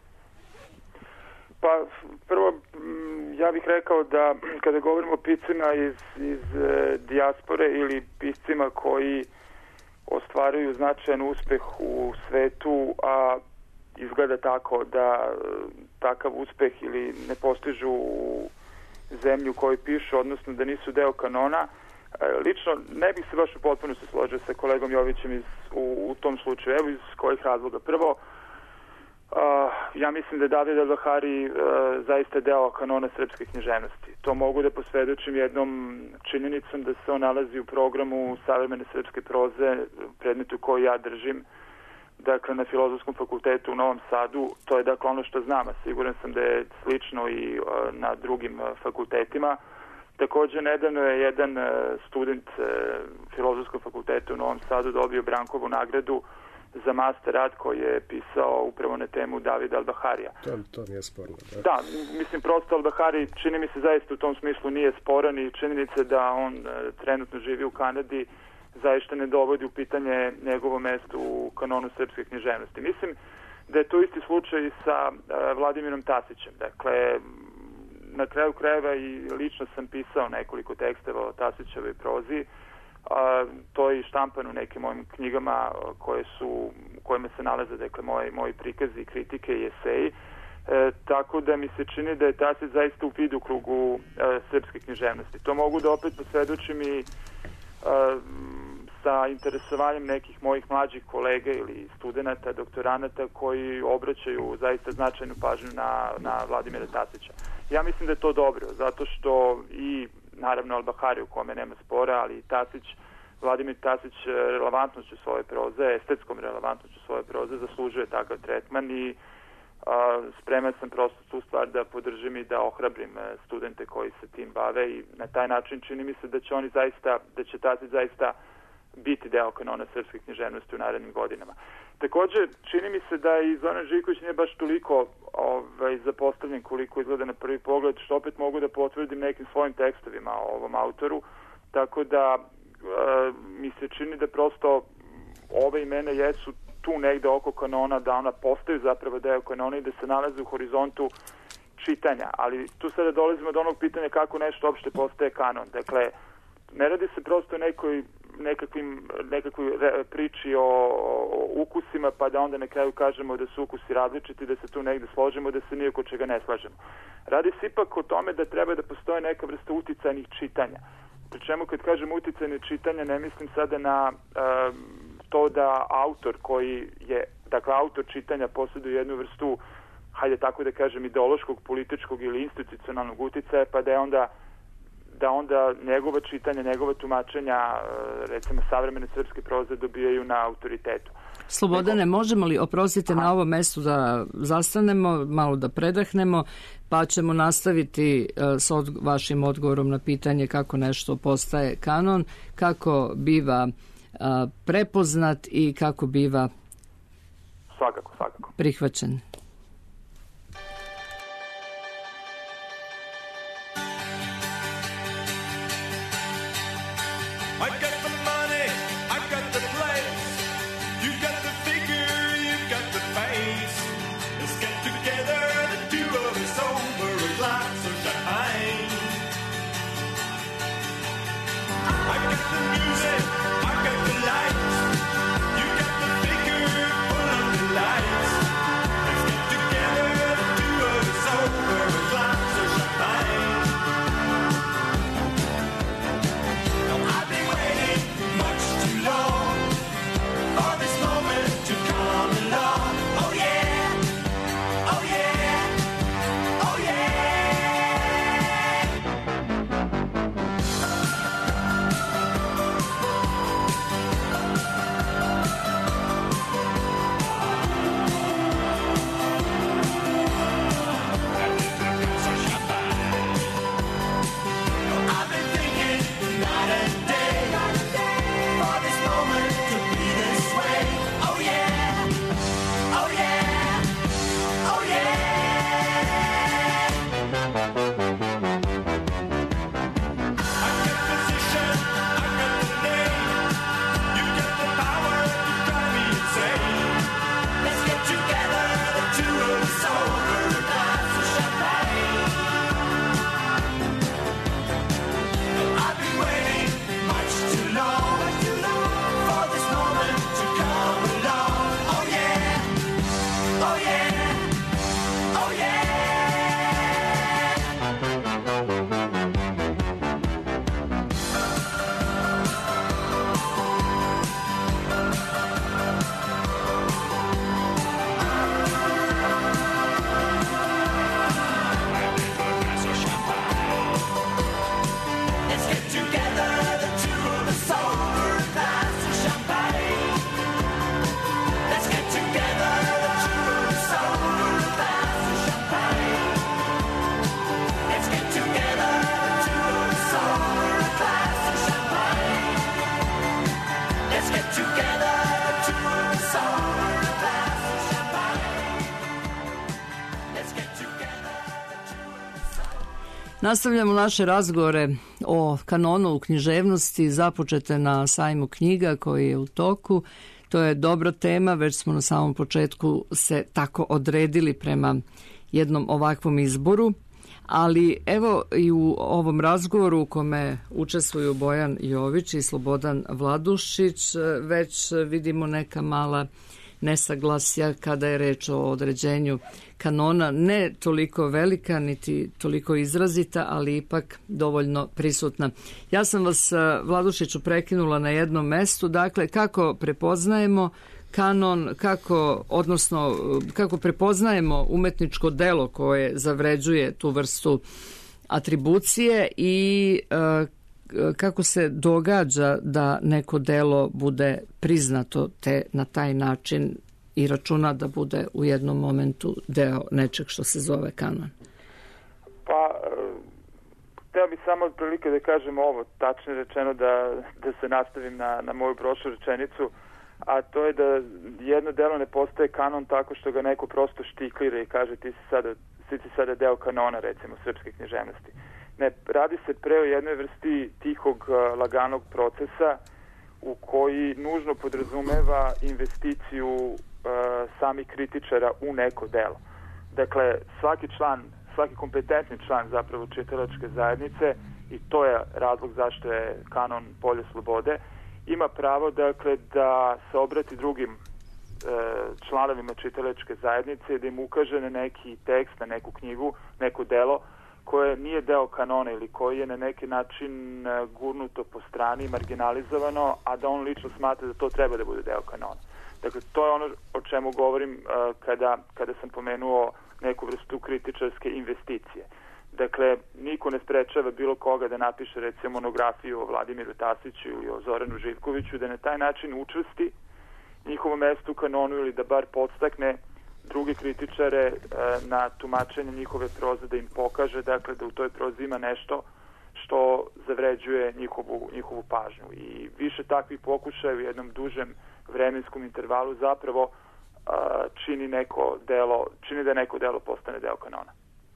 pa prvo ja bih rekao da kada govorimo o piscima iz, iz e, dijaspore ili piscima koji ostvaruju značajan uspeh u svetu, a izgleda tako da e, takav uspeh ili ne postižu u zemlju koju pišu, odnosno da nisu deo kanona, e, lično ne bih se baš u potpunosti složio sa kolegom Jovićem iz, u, u tom slučaju. Evo iz kojih razloga. Prvo, Uh, ja mislim da je David Al-Bahari uh, zaista deo kanona srpske književnosti. To mogu da posvedočim jednom činjenicom da se on nalazi u programu savremene srpske proze, predmetu koji ja držim, dakle na Filozofskom fakultetu u Novom Sadu. To je dakle ono što znam, a siguran sam da je slično i uh, na drugim uh, fakultetima. Također nedavno je jedan uh, student uh, Filozofskog fakulteta u Novom Sadu dobio Brankovu nagradu za master rad koji je pisao upravo na temu Davida Al-Baharija. To, to nije sporno. Da. da, mislim prosto Al-Bahari čini mi se zaista u tom smislu nije sporan i činjenica da on e, trenutno živi u Kanadi zaista ne dovodi u pitanje njegovo mesto u kanonu srpske književnosti. Mislim da je to isti slučaj i sa e, Vladimirom Tasićem. Dakle, na kraju krajeva i lično sam pisao nekoliko teksteva o Tasićevoj prozi. A, to je i štampano u nekim mojim knjigama koje su, u kojima se nalaze dakle, moji, moji prikazi, kritike i eseji. E, tako da mi se čini da je Tasić zaista u vidu krugu e, srpske književnosti. To mogu da opet posvedočim i e, sa interesovanjem nekih mojih mlađih kolega ili studenta, doktoranata koji obraćaju zaista značajnu pažnju na, na Vladimira Tasića. Ja mislim da je to dobro, zato što i naravno Al-Bahari u kome nema spora, ali i Tasić Vladimir Tasić relevantnošću svoje proze, estetskom relevantnošću svoje proze zaslužuje takav tretman i a, spreman sam prosto tu stvar da podržim i da ohrabrim studente koji se tim bave i na taj način čini mi se da će oni zaista, da će Tasić zaista biti deo kanona srpske književnosti u narednim godinama. Također, čini mi se da i Zoran Živković nije baš toliko ovaj, zapostavljen koliko izgleda na prvi pogled, što opet mogu da potvrdim nekim svojim tekstovima o ovom autoru, tako da e, mi se čini da prosto ove imena jesu tu negde oko kanona, da ona postaju zapravo deo kanona i da se nalaze u horizontu čitanja, ali tu sada dolazimo do onog pitanja kako nešto uopšte postaje kanon. Dakle, ne radi se prosto o nekoj nekakvim, nekakvoj priči o, o ukusima, pa da onda na kraju kažemo da su ukusi različiti, da se tu negde složimo, da se ni oko čega ne slažemo. Radi se ipak o tome da treba da postoje neka vrsta uticajnih čitanja. Pri čemu kad kažem uticajne čitanja ne mislim sada na uh, to da autor koji je, dakle autor čitanja posjeduje jednu vrstu, hajde tako da kažem, ideološkog, političkog ili institucionalnog uticaja, pa da je onda da onda njegova čitanja, njegova tumačenja, recimo savremene srpske proze dobijaju na autoritetu. Slobodane, možemo li, oprostite, Aha. na ovom mestu da zastanemo, malo da predahnemo, pa ćemo nastaviti uh, s od, vašim odgovorom na pitanje kako nešto postaje kanon, kako biva uh, prepoznat i kako biva svakako, svakako. prihvaćen. Nastavljamo naše razgovore o kanonu u književnosti započete na sajmu knjiga koji je u toku. To je dobra tema, već smo na samom početku se tako odredili prema jednom ovakvom izboru. Ali evo i u ovom razgovoru u kome učestvuju Bojan Jović i Slobodan Vladušić već vidimo neka mala nesaglasja kada je reč o određenju kanona, ne toliko velika niti toliko izrazita, ali ipak dovoljno prisutna. Ja sam vas, Vladušiću, prekinula na jednom mestu, dakle kako prepoznajemo kanon, kako, odnosno kako prepoznajemo umetničko delo koje zavređuje tu vrstu atribucije i e, kako se događa da neko delo bude priznato te na taj način i računa da bude u jednom momentu deo nečeg što se zove kanon? Pa, hteo bih samo otprilike da kažem ovo, tačno rečeno da, da se nastavim na, na moju prošlu rečenicu, a to je da jedno delo ne postaje kanon tako što ga neko prosto štiklira i kaže ti si sada, ti si sada deo kanona, recimo, srpske književnosti. Ne, radi se pre o jednoj vrsti tihog, laganog procesa u koji nužno podrazumeva investiciju uh, samih kritičara u neko delo. Dakle, svaki član, svaki kompetentni član zapravo čitalačke zajednice, i to je razlog zašto je kanon polje slobode, ima pravo, dakle, da se obrati drugim uh, članovima čitalačke zajednice i da im ukaže na neki tekst, na neku knjigu, neko delo koje nije deo kanona ili koji je na neki način gurnuto po strani, marginalizovano, a da on lično smatra da to treba da bude deo kanona. Dakle, to je ono o čemu govorim uh, kada, kada sam pomenuo neku vrstu kritičarske investicije. Dakle, niko ne sprečava bilo koga da napiše, recimo, monografiju o Vladimiru Tasiću ili o Zoranu Živkoviću, da na taj način učvrsti njihovo mesto u kanonu ili da bar podstakne druge kritičare e, na tumačenje njihove proze, da im pokaže, dakle, da u toj prozi ima nešto što zavređuje njihovu, njihovu pažnju. I više takvih pokušaja u jednom dužem vremenskom intervalu zapravo a, čini neko delo, čini da neko delo postane deo kanona.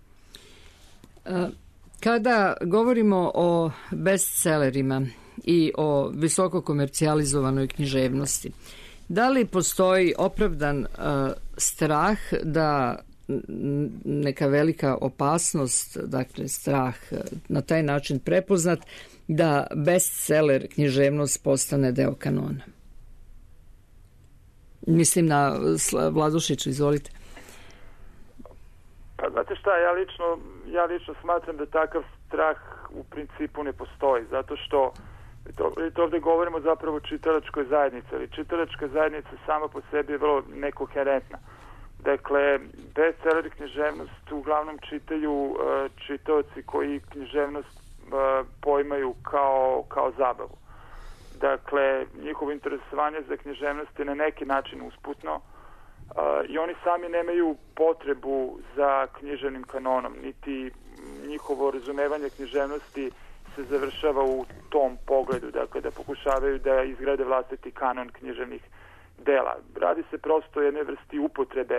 Kada govorimo o bestsellerima i o visoko komercijalizovanoj književnosti, da li postoji opravdan uh, strah da neka velika opasnost, dakle strah na taj način prepoznat, da bestseller književnost postane deo kanona? Mislim na Vladušiću, izvolite. Pa znate šta, ja lično, ja lično smatram da takav strah u principu ne postoji, zato što To, to ovdje govorimo zapravo o čitalačkoj zajednici, ali čitalačka zajednica sama po sebi je vrlo nekoherentna. Dakle, bestseller književnost uglavnom čitaju uh, čitaoci koji književnost uh, poimaju kao, kao zabavu. Dakle, njihovo interesovanje za književnost je na neki način usputno uh, i oni sami nemaju potrebu za književnim kanonom, niti njihovo razumevanje književnosti se završava u tom pogledu, dakle da pokušavaju da izgrade vlastiti kanon književnih dela. Radi se prosto o jednoj vrsti upotrebe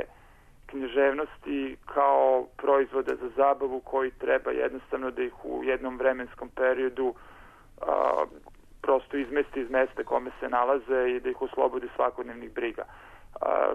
književnosti kao proizvoda za zabavu koji treba jednostavno da ih u jednom vremenskom periodu a, prosto izmesti iz mesta kome se nalaze i da ih oslobodi svakodnevnih briga. A,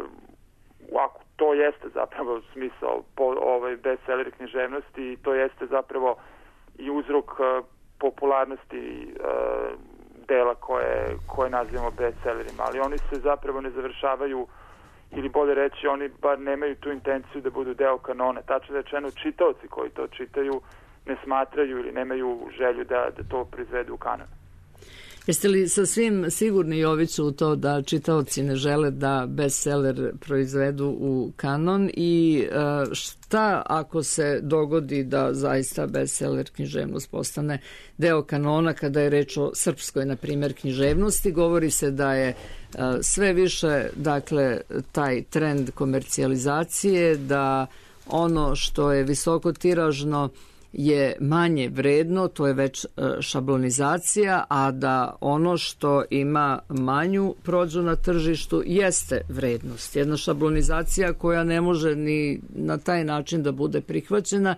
Ovako, to jeste zapravo smisao po, ovaj, bestseller književnosti i to jeste zapravo i uzrok uh, popularnosti uh, dela koje, koje nazivamo bestsellerima, ali oni se zapravo ne završavaju, ili bolje reći, oni bar nemaju tu intenciju da budu deo kanona. Tačno rečeno, čitaoci koji to čitaju ne smatraju ili nemaju želju da, da to proizvedu u kanon. Jeste li sasvim sigurni, Joviću, u to da čitaoci ne žele da bestseller proizvedu u kanon i šta ako se dogodi da zaista bestseller književnost postane deo kanona kada je reč o srpskoj, na primjer, književnosti? Govori se da je sve više, dakle, taj trend komercijalizacije, da ono što je visoko tiražno je manje vredno, to je već šablonizacija, a da ono što ima manju prođu na tržištu jeste vrednost. Jedna šablonizacija koja ne može ni na taj način da bude prihvaćena,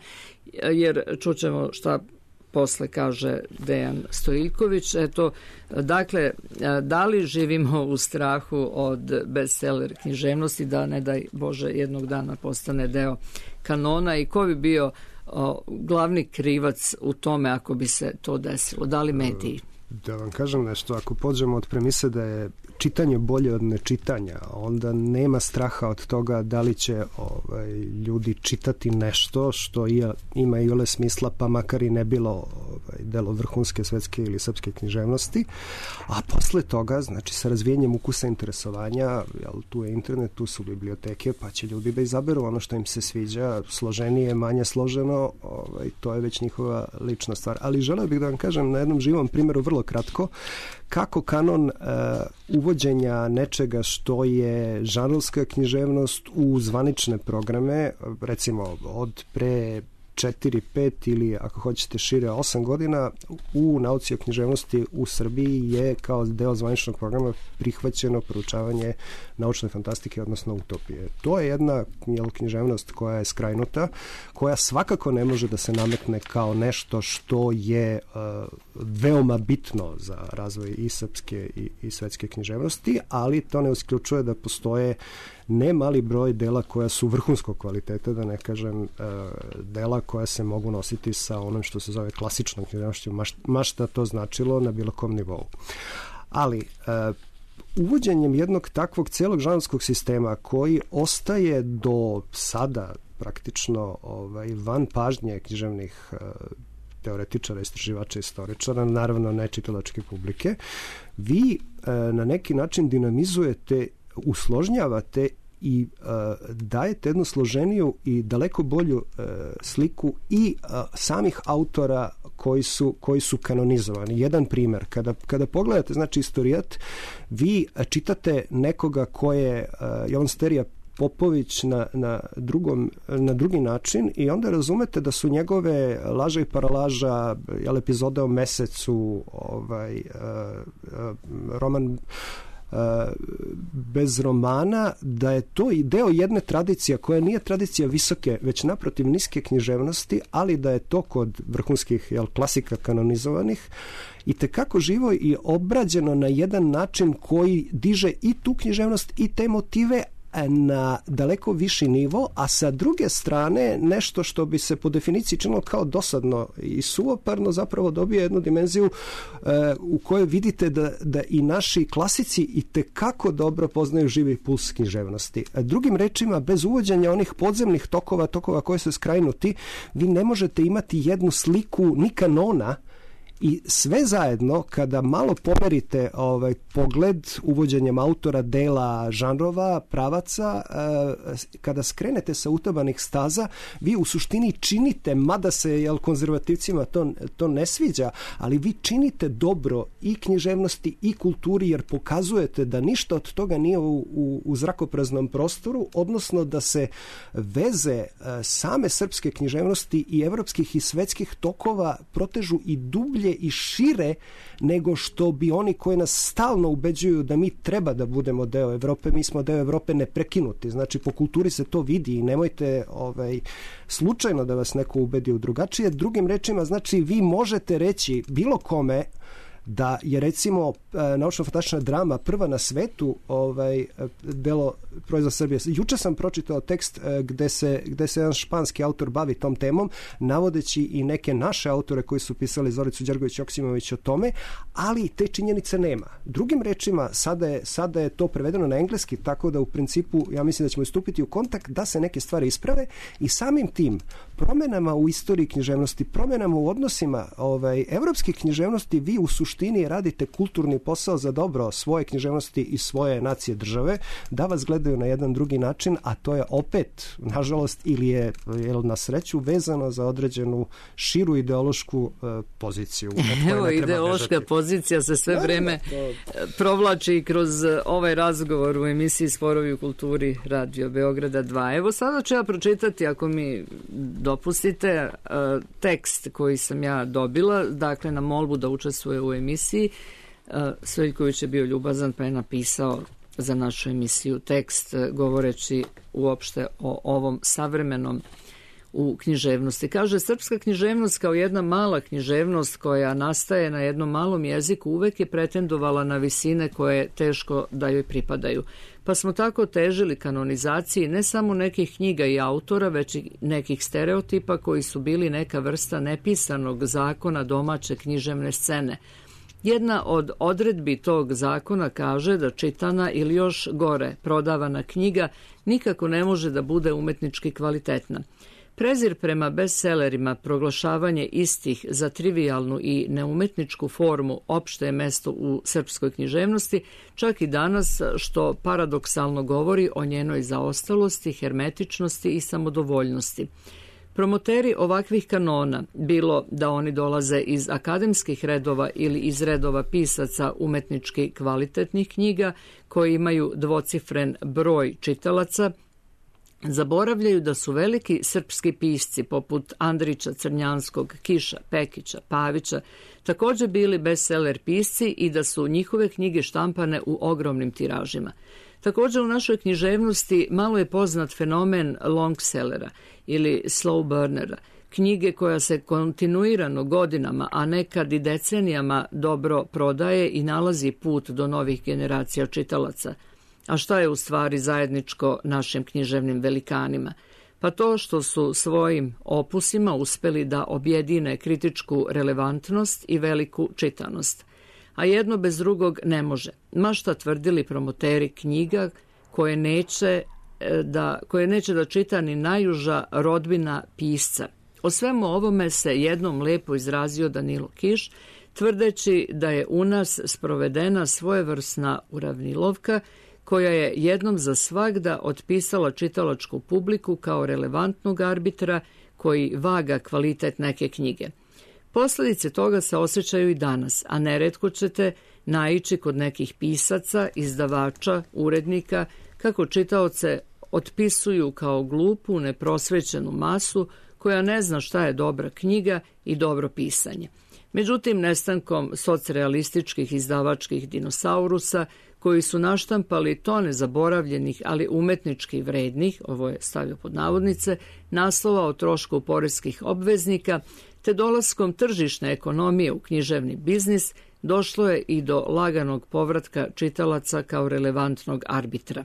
jer čućemo šta posle kaže Dejan Stojiljković. Eto, dakle, da li živimo u strahu od bestseller književnosti, da ne daj Bože jednog dana postane deo kanona, i ko bi bio o, glavni krivac u tome ako bi se to desilo? Da li mediji? Da vam kažem nešto, ako pođemo od premise da je čitanje bolje od nečitanja, onda nema straha od toga da li će ovaj, ljudi čitati nešto što i, ima i ole smisla, pa makar i ne bilo ovaj, delo vrhunske svetske ili srpske književnosti, a posle toga, znači sa razvijenjem ukusa interesovanja, jel, tu je internet, tu su biblioteke, pa će ljudi da izaberu ono što im se sviđa, složenije, manje složeno, ovaj, to je već njihova lična stvar. Ali želeo bih da vam kažem na jednom živom primjeru vrlo kratko kako kanon uh, uvođenja nečega što je žanrovska književnost u zvanične programe, recimo od pre četiri, pet ili ako hoćete šire osam godina u nauci o književnosti u Srbiji je kao deo zvaničnog programa prihvaćeno proučavanje naučne fantastike, odnosno utopije. To je jedna jel, književnost koja je skrajnuta, koja svakako ne može da se nametne kao nešto što je uh, veoma bitno za razvoj i srpske i, i svetske književnosti, ali to ne isključuje da postoje ne mali broj dela koja su vrhunskog kvaliteta, da ne kažem dela koja se mogu nositi sa onom što se zove klasičnom književnošću, ma šta to značilo na bilo kom nivou. Ali uvođenjem jednog takvog celog žanrovskog sistema koji ostaje do sada praktično ovaj, van pažnje književnih teoretičara, istraživača, istoričara, naravno ne čitalačke publike, vi na neki način dinamizujete, usložnjavate i uh, dajete jednu složeniju i daleko bolju uh, sliku i uh, samih autora koji su, koji su kanonizovani. Jedan primjer, kada, kada pogledate, znači, istorijat, vi čitate nekoga ko je uh, Jovan Sterija Popović na, na, drugom, na drugi način i onda razumete da su njegove Laža i paralaža, jel, epizode o mesecu, ovaj, uh, uh, roman Uh, bez romana, da je to i deo jedne tradicije koja nije tradicija visoke, već naprotiv niske književnosti, ali da je to kod vrhunskih jel, klasika kanonizovanih i tekako živo i obrađeno na jedan način koji diže i tu književnost i te motive na daleko viši nivo, a sa druge strane nešto što bi se po definiciji činilo kao dosadno i suvoparno zapravo dobije jednu dimenziju uh, u kojoj vidite da, da i naši klasici i tekako dobro poznaju živi puls književnosti. Drugim rečima, bez uvođenja onih podzemnih tokova, tokova koje su skrajnuti, vi ne možete imati jednu sliku ni kanona. I sve zajedno, kada malo pomerite ovaj, pogled uvođenjem autora, dela, žanrova, pravaca, eh, kada skrenete sa utabanih staza, vi u suštini činite, mada se jel, konzervativcima to, to ne sviđa, ali vi činite dobro i književnosti i kulturi, jer pokazujete da ništa od toga nije u, u, u zrakopraznom prostoru, odnosno da se veze eh, same srpske književnosti i evropskih i svetskih tokova protežu i dublje i šire nego što bi oni koji nas stalno ubeđuju da mi treba da budemo deo Evrope, mi smo deo Evrope neprekinuti. Znači, po kulturi se to vidi i nemojte ovaj, slučajno da vas neko ubedi u drugačije. Drugim rečima, znači, vi možete reći bilo kome da je recimo naučno-fantastična drama prva na svetu ovaj, delo proizvoda Srbije. Juče sam pročitao tekst gde se, gde se jedan španski autor bavi tom temom, navodeći i neke naše autore koji su pisali, Zoricu Đergović Joksimović, o tome, ali te činjenice nema. Drugim rečima, sada je, sada je to prevedeno na engleski, tako da u principu ja mislim da ćemo istupiti u kontakt da se neke stvari isprave i samim tim promenama u istoriji književnosti, promenama u odnosima ovaj, evropske književnosti, vi u suštini radite kulturni posao za dobro svoje književnosti i svoje nacije države, da vas gledaju na jedan drugi način, a to je opet, nažalost, ili je, je na sreću vezano za određenu širu ideološku uh, poziciju. Evo, ideološka bežati. Pozicija se sve vreme to... provlači kroz ovaj razgovor u emisiji Sporovi u kulturi Radio Beograda dva. Evo, sada ću ja pročitati, ako mi dopustite, uh, tekst koji sam ja dobila, dakle, na molbu da učestvuje u emisiji. Uh, Stojiljković je bio ljubazan pa je napisao za našu emisiju tekst govoreći uopšte o ovom savremenom u književnosti. Kaže, srpska književnost kao jedna mala književnost koja nastaje na jednom malom jeziku uvek je pretendovala na visine koje teško da joj pripadaju. Pa smo tako težili kanonizaciji ne samo nekih knjiga i autora, već i nekih stereotipa koji su bili neka vrsta nepisanog zakona domaće književne scene. Jedna od odredbi tog zakona kaže da čitana ili još gore prodavana knjiga nikako ne može da bude umetnički kvalitetna. Prezir prema bestsellerima, proglašavanje istih za trivijalnu i neumetničku formu opšte je mesto u srpskoj književnosti, čak i danas, što paradoksalno govori o njenoj zaostalosti, hermetičnosti i samodovoljnosti. Promoteri ovakvih kanona, bilo da oni dolaze iz akademskih redova ili iz redova pisaca umetnički kvalitetnih knjiga koji imaju dvocifren broj čitalaca, zaboravljaju da su veliki srpski pisci poput Andrića, Crnjanskog, Kiša, Pekića, Pavića također bili bestseller pisci i da su njihove knjige štampane u ogromnim tiražima. Također u našoj književnosti malo je poznat fenomen longsellera ili slow burnera, knjige koja se kontinuirano godinama, a nekad i decenijama dobro prodaje i nalazi put do novih generacija čitalaca. A šta je u stvari zajedničko našim književnim velikanima? Pa to što su svojim opusima uspeli da objedine kritičku relevantnost i veliku čitanost. A jedno bez drugog ne može. Ma šta tvrdili promoteri knjiga koje neće da, koje neće da čita ni najuža rodbina pisca. O svemu ovome se jednom lepo izrazio Danilo Kiš, tvrdeći da je u nas sprovedena svojevrsna uravnilovka koja je jednom za svagda otpisala čitalačku publiku kao relevantnog arbitra koji vaga kvalitet neke knjige. Posljedice toga se osjećaju i danas, a neretko ćete naići kod nekih pisaca, izdavača, urednika, kako čitaoce otpisuju kao glupu, neprosvećenu masu koja ne zna šta je dobra knjiga i dobro pisanje. Međutim, nestankom socrealističkih izdavačkih dinosaurusa, koji su naštampali tone zaboravljenih, ali umetnički vrednih, ovo je stavio pod navodnice, naslova o trošku poreskih obveznika, te dolaskom tržišne ekonomije u književni biznis, došlo je i do laganog povratka čitalaca kao relevantnog arbitra.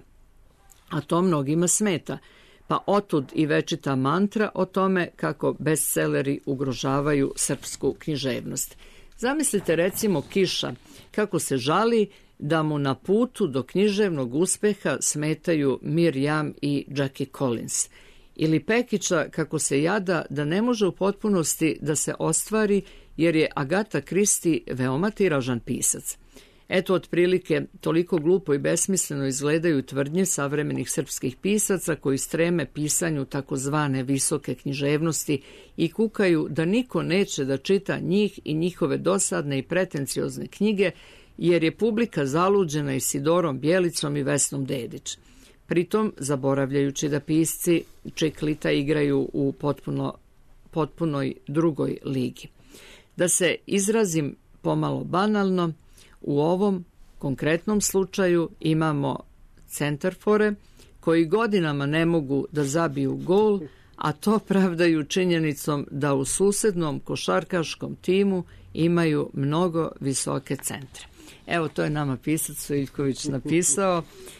A to mnogima smeta, pa otud i večita mantra o tome kako bestselleri ugrožavaju srpsku književnost. Zamislite recimo Kiša, kako se žali da mu na putu do književnog uspeha smetaju Mirjam i Jackie Collins. Ili Pekića, kako se jada da ne može u potpunosti da se ostvari jer je Agata Kristi veoma tiražan pisac. Eto, otprilike, toliko glupo i besmisleno izgledaju tvrdnje savremenih srpskih pisaca koji streme pisanju takozvane visoke književnosti i kukaju da niko neće da čita njih i njihove dosadne i pretenciozne knjige, jer je publika zaluđena Isidorom Bjelicom i Vesnom Dedić. Pritom zaboravljajući da pisci Čiklita igraju u potpuno, potpunoj drugoj ligi. Da se izrazim pomalo banalno, u ovom konkretnom slučaju imamo centarfore koji godinama ne mogu da zabiju gol, a to pravdaju činjenicom da u susednom košarkaškom timu imaju mnogo visoke centre. Evo, to je nama pisac Stojiljković napisao,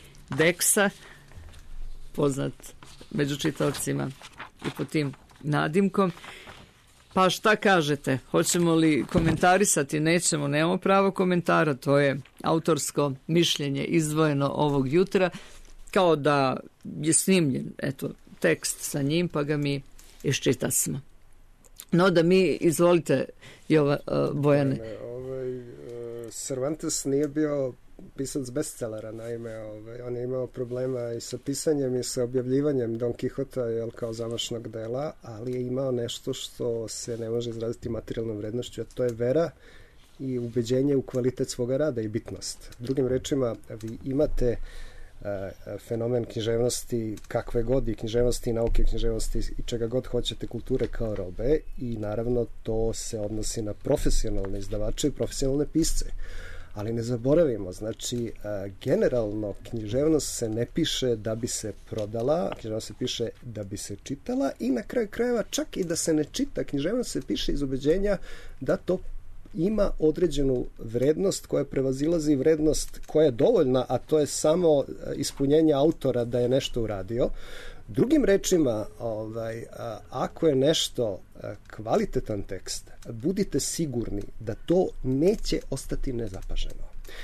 Deksa, poznat među čitaocima i po tim nadimkom. Pa šta kažete? Hoćemo li komentarisati? Nećemo, nemamo pravo komentara, to je autorsko mišljenje izdvojeno ovog jutra, kao da je snimljen eto, tekst sa njim, pa ga mi iščitasmo. No da mi, izvolite, Jova, uh, Bojane. Ne, ovaj, uh, Cervantes nije bio pisac bestsellera, naime, ovaj, on je imao problema i sa pisanjem i sa objavljivanjem Don Quixota, jel, kao završnog dela, ali je imao nešto što se ne može izraziti materijalnom vrednošću, a to je vera i ubeđenje u kvalitet svoga rada i bitnost. Drugim rečima, vi imate uh, fenomen književnosti, kakve god i književnosti, nauke književnosti i čega god hoćete, kulture kao robe, i naravno to se odnosi na profesionalne izdavače i profesionalne pisce. Ali ne zaboravimo, znači, generalno književnost se ne piše da bi se prodala, književnost se piše da bi se čitala i na kraju krajeva čak i da se ne čita, književnost se piše iz ubeđenja da to ima određenu vrednost koja prevazilazi vrednost koja je dovoljna, a to je samo ispunjenje autora da je nešto uradio. Drugim rečima, ovaj, ako je nešto kvalitetan tekst, budite sigurni da to neće ostati nezapaženo.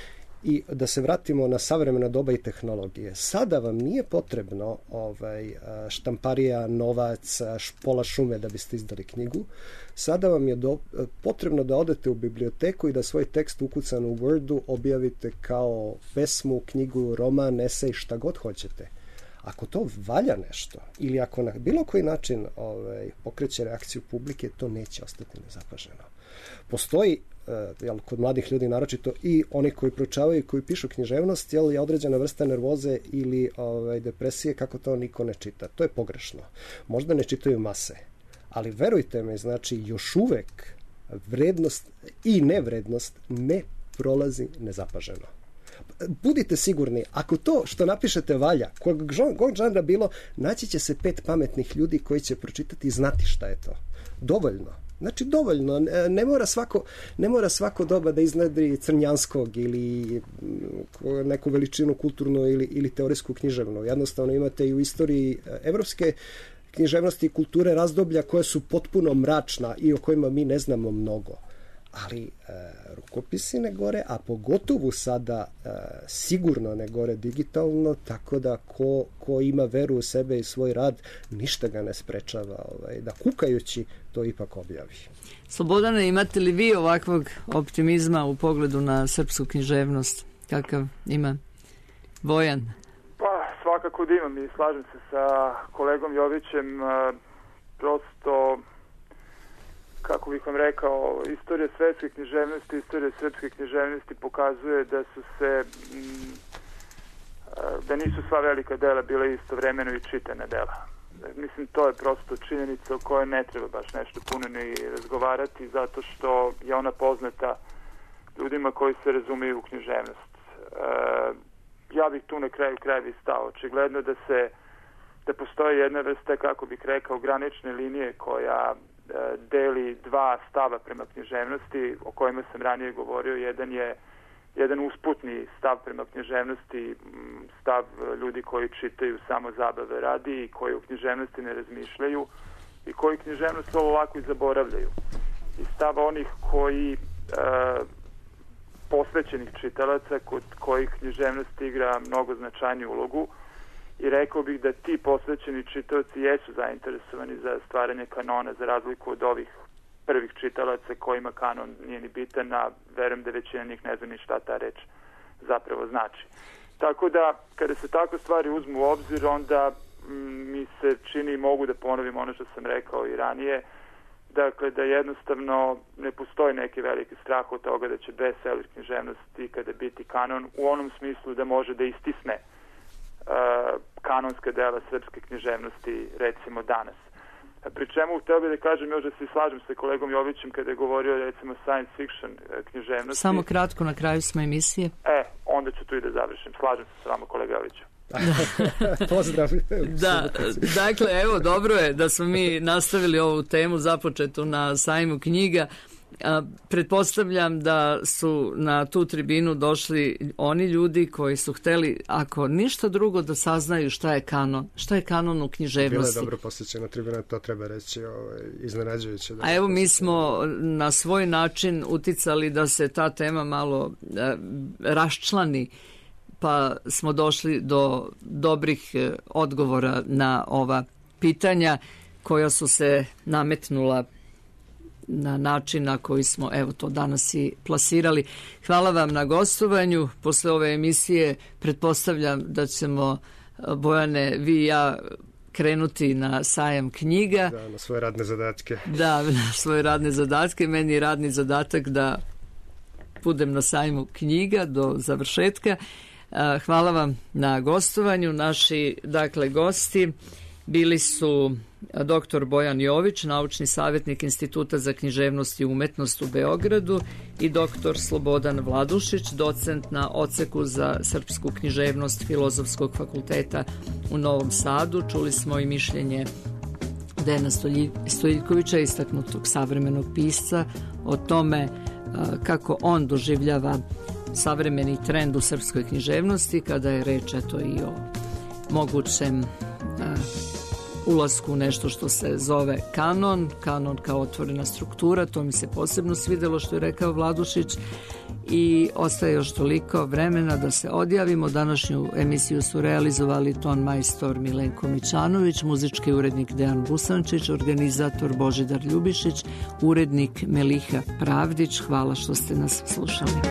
I da se vratimo na savremena doba i tehnologije. Sada vam nije potrebno ovaj, štamparija, novac, pola šume da biste izdali knjigu. Sada vam je do, potrebno da odete u biblioteku i da svoj tekst ukucan u Wordu objavite kao pesmu, knjigu, roman, esej, šta god hoćete. Ako to valja nešto ili ako na bilo koji način ovaj, pokreće reakciju publike, to neće ostati nezapaženo. Postoji jel, kod mladih ljudi naročito i oni koji proučavaju i koji pišu književnost, jel, je određena vrsta nervoze ili ovaj, depresije kako to niko ne čita. To je pogrešno. Možda ne čitaju mase, ali verujte me, znači još uvek vrednost i nevrednost ne prolazi nezapaženo. Budite sigurni, ako to što napišete valja, kog žanra bilo, naći će se pet pametnih ljudi koji će pročitati i znati šta je to. Dovoljno. Znači dovoljno, ne mora svako, ne mora svako doba da iznedri Crnjanskog ili neku veličinu kulturnu ili, ili teorijsku književnu. Jednostavno imate i u istoriji evropske književnosti i kulture razdoblja koje su potpuno mračna i o kojima mi ne znamo mnogo. Ali e, rukopisi ne gore, a pogotovo sada e, sigurno ne gore digitalno, tako da ko, ko ima veru u sebe i svoj rad, ništa ga ne sprečava ovaj, da kukajući to ipak objavi. Slobodane, imate li vi ovakvog optimizma u pogledu na srpsku književnost? Kakav ima Bojan? Pa svakako da imam i slažem se sa kolegom Jovićem, prosto kako bih vam rekao, istorija svetske književnosti, istorija srpske književnosti pokazuje da su se da nisu sva velika dela bila istovremeno i čitana dela. Mislim, to je prosto činjenica o kojoj ne treba baš nešto puno ni razgovarati, zato što je ona poznata ljudima koji se razumiju u književnost. Ja bih tu na kraju krajevi stao. Očigledno da se da postoji jedna vrsta, kako bih rekao, granične linije koja deli dva stava prema književnosti o kojima sam ranije govorio. Jedan je jedan usputni stav prema književnosti, stav ljudi koji čitaju samo zabave radi i koji u književnosti ne razmišljaju i koji književnost ovo ovako i zaboravljaju. I stav onih koji e, posvećenih čitalaca kod kojih književnost igra mnogo značajniju ulogu. I rekao bih da ti posvećeni čitaoci jesu zainteresovani za stvaranje kanona, za razliku od ovih prvih čitalaca kojima kanon nije ni bitan, a verujem da većina njih ne zna ni šta ta reč zapravo znači. Tako da, kada se takve stvari uzmu u obzir, onda m, mi se čini, mogu da ponovim ono što sam rekao i ranije, dakle da jednostavno ne postoji neki veliki strah od toga da će bestseller književnost ikada biti kanon, u onom smislu da može da istisne Uh, kanonska dela srpske književnosti recimo danas. Pri čemu htio bih da kažem još da se slažem sa kolegom Jovićem kada je govorio recimo science fiction književnosti. Samo kratko na kraju smo emisije. E, onda ću tu i da završim. Slažem se s vama, kolega Joviću. Pozdrav. Da, dakle, evo, dobro je da smo mi nastavili ovu temu započetu na sajmu knjiga. A, pretpostavljam da su na tu tribinu došli oni ljudi koji su hteli, ako ništa drugo, da saznaju šta je kanon, šta je kanon u književnosti. Bila je dobro posjećena tribina, to treba reći, ovaj, iznenađujuće. Da A evo mi smo na svoj način uticali da se ta tema malo e, raščlani, pa smo došli do dobrih e, odgovora na ova pitanja koja su se nametnula na način na koji smo evo to danas i plasirali. Hvala vam na gostovanju. Posle ove emisije pretpostavljam da ćemo, Bojane, vi i ja krenuti na sajam knjiga. Da, na svoje radne zadatke. Da, na svoje radne zadatke. Meni je radni zadatak da budem na sajmu knjiga do završetka. Hvala vam na gostovanju. Naši, dakle, gosti bili su doktor Bojan Jović, naučni savjetnik Instituta za književnost i umetnost u Beogradu, i doktor Slobodan Vladušić, docent na odseku za srpsku književnost Filozofskog fakulteta u Novom Sadu. Čuli smo i mišljenje Dejana Stojiljkovića, istaknutog savremenog pisca, o tome kako on doživljava savremeni trend u srpskoj književnosti, kada je reč eto i o mogućem ulasku u nešto što se zove kanon, kanon kao otvorena struktura. To mi se posebno svidelo što je rekao Vladušić. i ostaje još toliko vremena da se odjavimo. Današnju emisiju su realizovali ton majstor Milenko Mićanović, muzički urednik Dejan Busančić, organizator Božidar Ljubišić, urednik Meliha Pravdić. Hvala što ste nas slušali.